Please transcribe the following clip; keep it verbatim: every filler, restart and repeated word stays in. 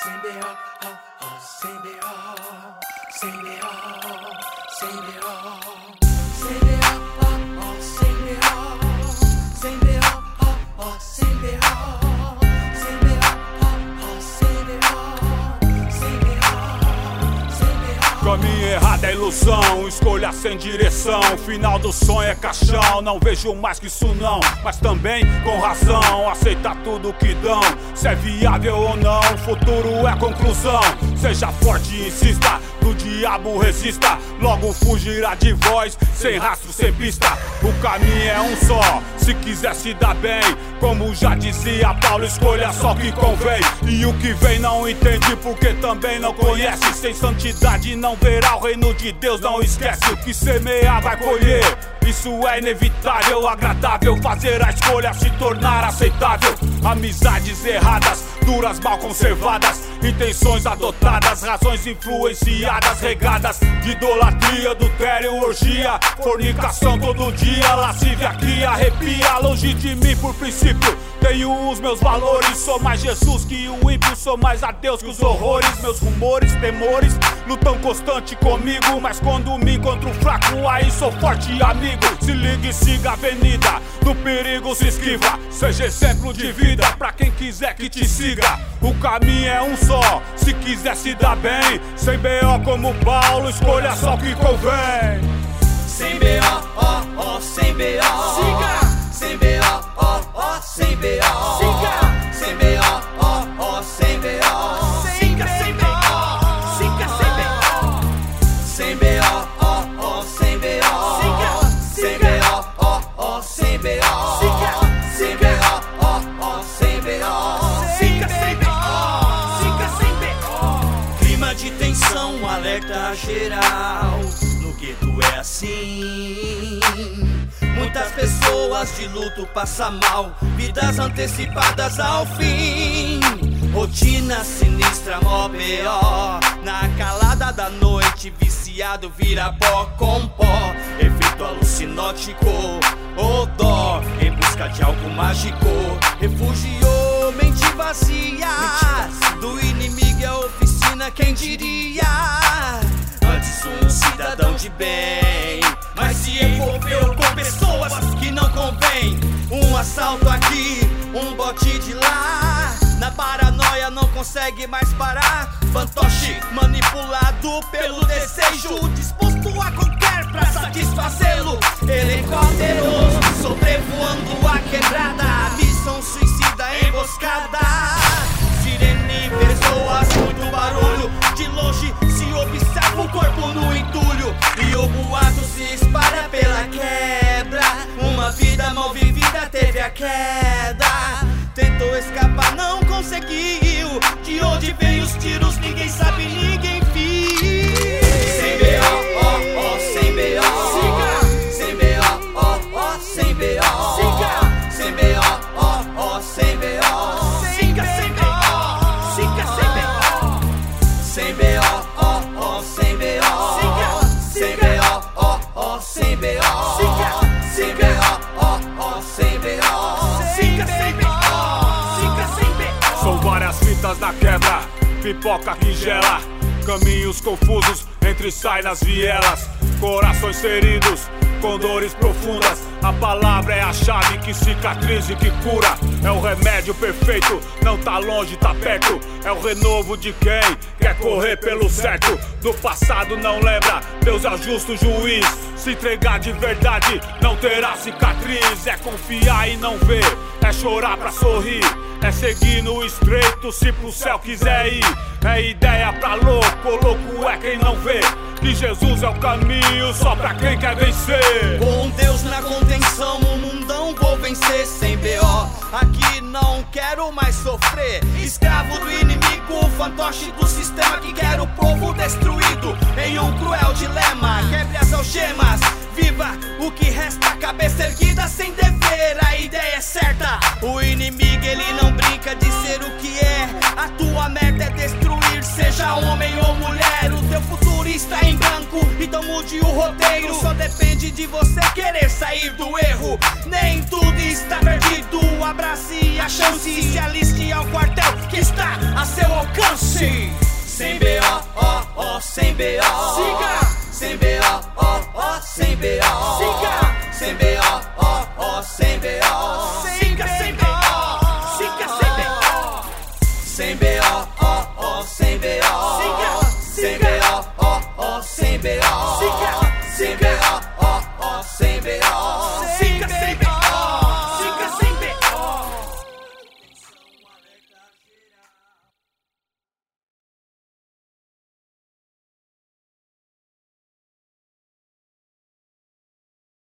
Sem B O, oh, oh, sem B O, sem B O, sem B O, sem B O, oh, oh, sem B O, sem B O, oh, oh, sem B O, sem B O, oh, oh, sem B O, sem B O, sem B O. Caminho errado é ilusão, escolha sem direção. Final do sonho é caixão, não vejo mais que isso não. Mas também com razão, aceita tudo que dão. Se é viável ou não, futuro é conclusão. Seja forte e insista, pro diabo resista. Logo fugirá de voz, sem rastro, sem pista. O caminho é um só, se quiser se dar bem. Como já dizia Paulo, escolha só o que convém. E o que vem não entende porque também não conhece. Sem santidade não verá o reino de Deus, não esquece. O que semear vai colher, isso é inevitável. Agradável fazer a escolha se tornar aceitável. Amizades erradas, duras mal conservadas, intenções adotadas, razões influenciadas, regadas de idolatria, adultério, orgia, fornicação todo dia, lascívia que arrepia. Longe de mim por princípio, tenho os meus valores. Sou mais Jesus que o ímpio, sou mais a Deus que os horrores. Meus rumores, temores, lutam constante comigo. Mas quando me encontro fraco, aí sou forte amigo. Se liga e siga a avenida, do perigo se esquiva. Seja exemplo de vida pra quem quiser que te siga. O caminho é um só, se quiser se dar bem. Sem B O como Paulo, escolha só o que convém. Sem B O, ó, ó, sem B O. Siga. Sem B O, ó, ó, sem B O. Siga. Sem B O, ó, ó, sem B O. Siga, sem B O. Siga, sem B O. Sem B O, ó, ó, sem B O. Siga. Sem B O, ó, ó, sem B O. Siga. Sem B O, ó, ó, sem B O. Siga, sem B O. Siga, sem B O. Clima de tensão, alerta geral. No gueto é assim. Muitas pessoas de luto passam mal, vidas antecipadas ao fim. Rotina sinistra, mó B O. Na calada da noite, viciado vira pó com pó. Efeito alucinótico, ou dó, em busca de algo mágico. Refugiou, mente vazia, do inimigo é oficina, quem diria? Antes um cidadão de bem, mas se envolveu com pessoas que não convém. Um assalto aqui, um bote de lá. Na paranoia não consegue mais parar. Fantoche manipulado pelo desejo, disposto a qualquer pra satisfazê-lo. Helicópteros sobrevoando a quebrada, missão suicida emboscada. Sirene, pessoas, muito barulho. De longe se observa o corpo no entulho, e o boato se espalha pela quebra. Uma vida mal vivida teve a queda. Tentou escapar, não conseguiu. De onde veio os tiros, ninguém sabe, ninguém viu. Sem B O, ó, ó, sem B O. Siga. Sem B O, ó, ó, sem B O. Siga. Sem B O, ó, ó, sem B O. Siga, sem B O. Siga, sem B O. Sem B O, ó, ó, sem B O. Siga. Sem B O, ó, ó, sem B O. Siga. Sem B O, ó, ó, sem B O. Siga, sem B O. Siga, sem B O. São várias fitas na quebra, pipoca que gela. Caminhos confusos entre sai nas vielas. Corações feridos, com dores profundas. A palavra é a chave que cicatriza e que cura. É o remédio perfeito, não tá longe, tá perto. É o renovo de quem quer correr pelo certo. Do passado não lembra, Deus é o justo juiz. Se entregar de verdade, não terá cicatriz. É confiar e não ver, é chorar pra sorrir. É seguir no estreito se pro céu quiser ir. É ideia pra louco, louco é quem não vê que Jesus é o caminho só pra quem quer vencer. Com Deus na contenção, o mundão vou vencer. Sem B O, aqui não quero mais sofrer. Escravo do inimigo, fantoche do sistema que quer o povo destruído em um cruel dilema. Quebre as algemas, viva o que resta, cabeça erguida sem dever. A ideia é certa, o inimigo ele não brinca de ser o que é. A tua meta é destruir, seja homem ou mulher. O teu futuro está em branco, então mude o roteiro. Só depende de você querer sair do erro. Nem tudo está perdido, abrace a chance e se aliste ao quartel. que está a seu alcance. Sem B O, ó, ó, sem B O. Siga. Sem B O, ó, ó, sem B O. Siga. Sem B O, ó, ó, sem B O. Siga sem B O. Siga sem B O. Sem B O, ó, ó, sem B O. Siga. Sem B O, ó, ó, sem B O. Siga. Sem B O.